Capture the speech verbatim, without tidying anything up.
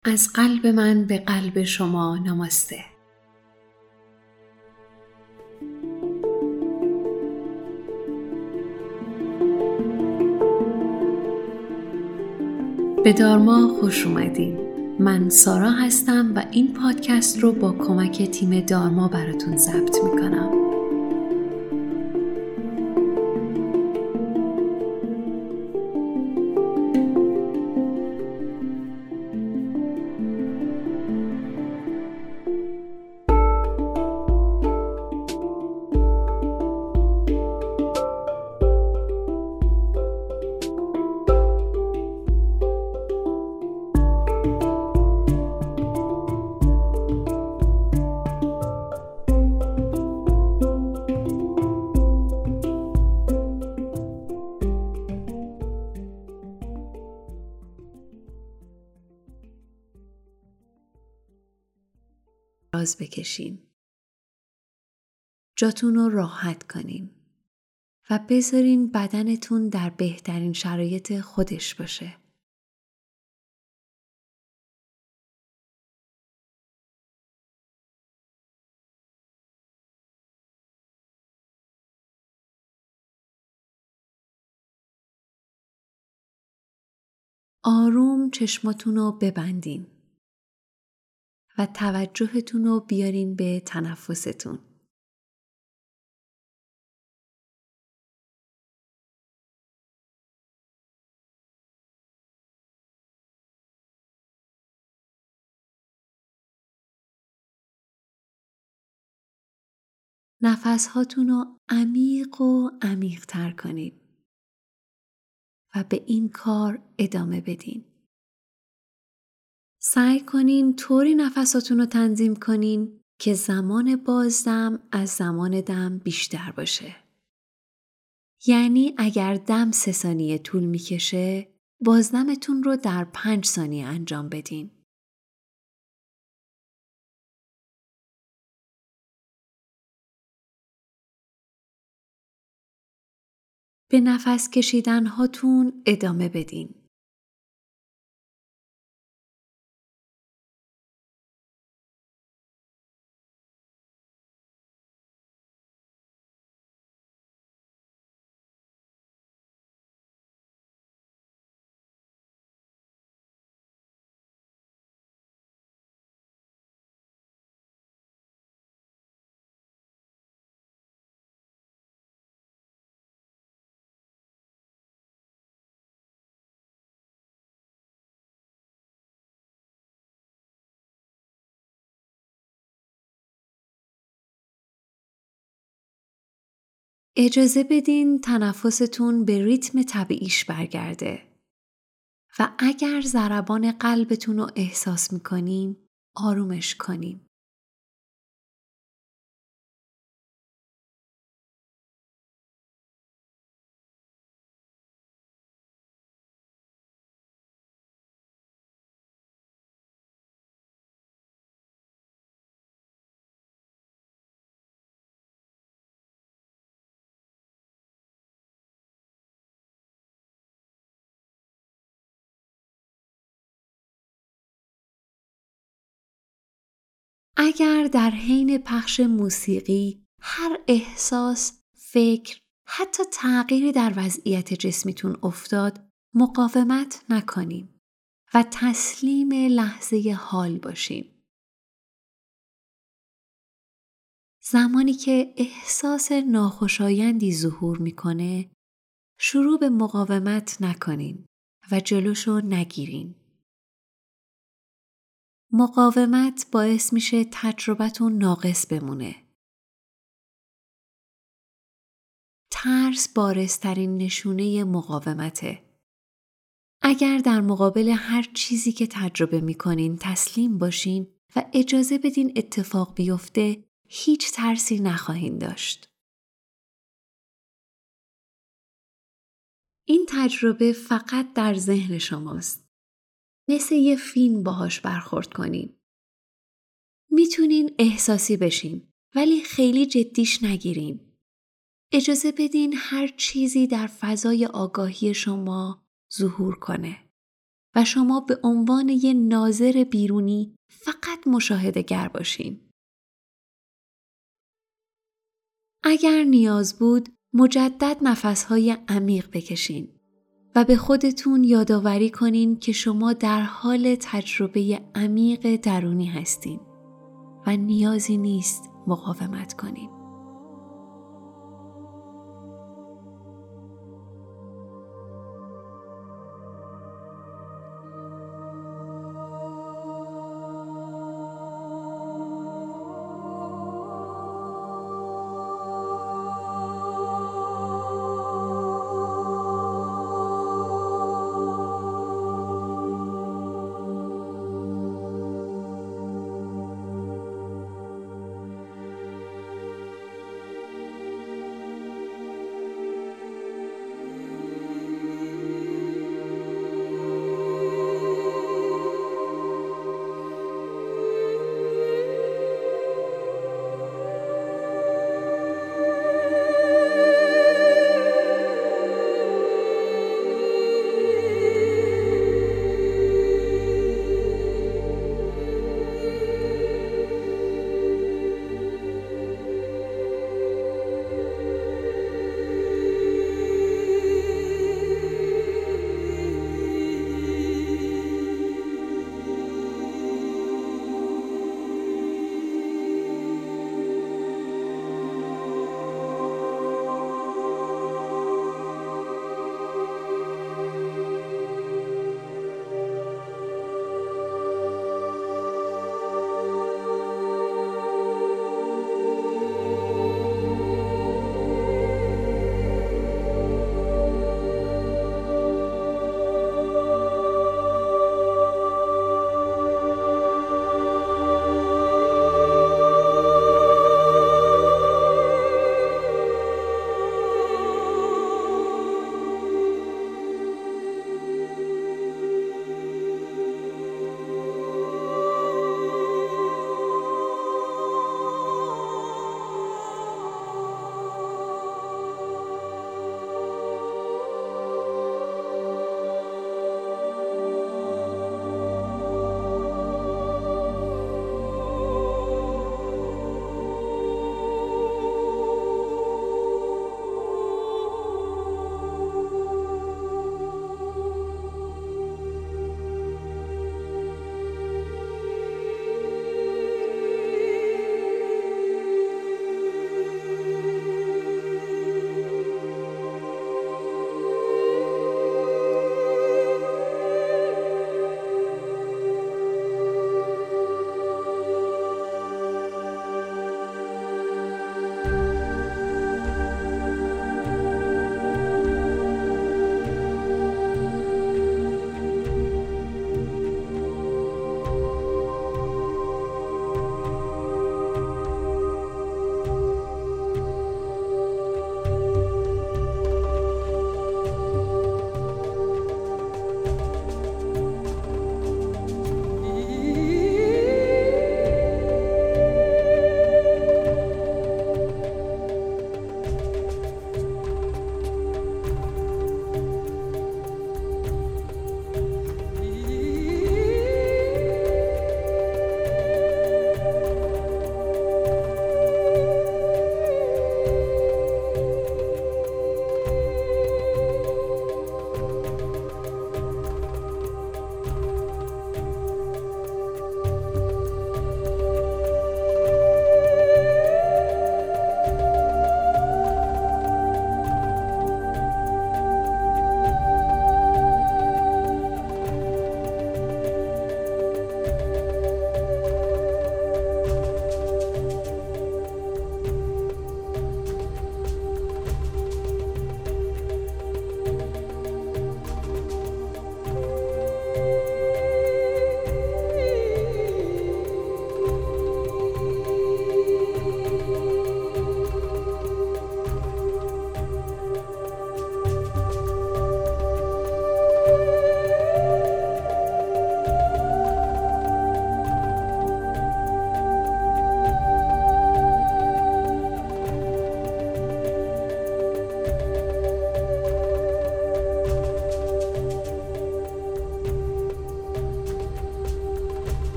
از قلب من به قلب شما نماسته. به دارما خوش اومدین. من سارا هستم و این پادکست رو با کمک تیم دارما براتون ضبط میکنم. دراز بکشین. جاتون رو راحت کنین و بذارین بدنتون در بهترین شرایط خودش باشه. آروم چشماتون رو ببندین و توجهتون رو بیارین به تنفستون. نفسهاتون رو عمیق و عمیق تر کنین و به این کار ادامه بدین. سعی کنین طوری نفساتون رو تنظیم کنین که زمان بازدم از زمان دم بیشتر باشه. یعنی اگر دم سه ثانیه طول میکشه، بازدمتون رو در پنج ثانیه انجام بدین. به نفس کشیدن هاتون ادامه بدین. اجازه بدین تنفستون به ریتم طبیعیش برگرده و اگر ضربان قلبتون رو احساس میکنین، آرومش کنین. اگر در حین پخش موسیقی هر احساس، فکر، حتی تغییری در وضعیت جسمیتون افتاد، مقاومت نکنین و تسلیم لحظه حال باشین. زمانی که احساس ناخوشایندی ظهور میکنه، شروع به مقاومت نکنین و جلوشو نگیرین. مقاومت باعث میشه تجربتون ناقص بمونه. ترس بارزترین نشونه مقاومته. اگر در مقابل هر چیزی که تجربه میکنین تسلیم باشین و اجازه بدین اتفاق بیفته، هیچ ترسی نخواهین داشت. این تجربه فقط در ذهن شماست. مثل یه فیلم باهاش برخورد کنین. میتونین احساسی بشین ولی خیلی جدیش نگیرین. اجازه بدین هر چیزی در فضای آگاهی شما ظهور کنه. و شما به عنوان یه ناظر بیرونی فقط مشاهده گر باشین. اگر نیاز بود مجدد نفسهای عمیق بکشین و به خودتون یادآوری کنین که شما در حال تجربه عمیق درونی هستین و نیازی نیست مقاومت کنین.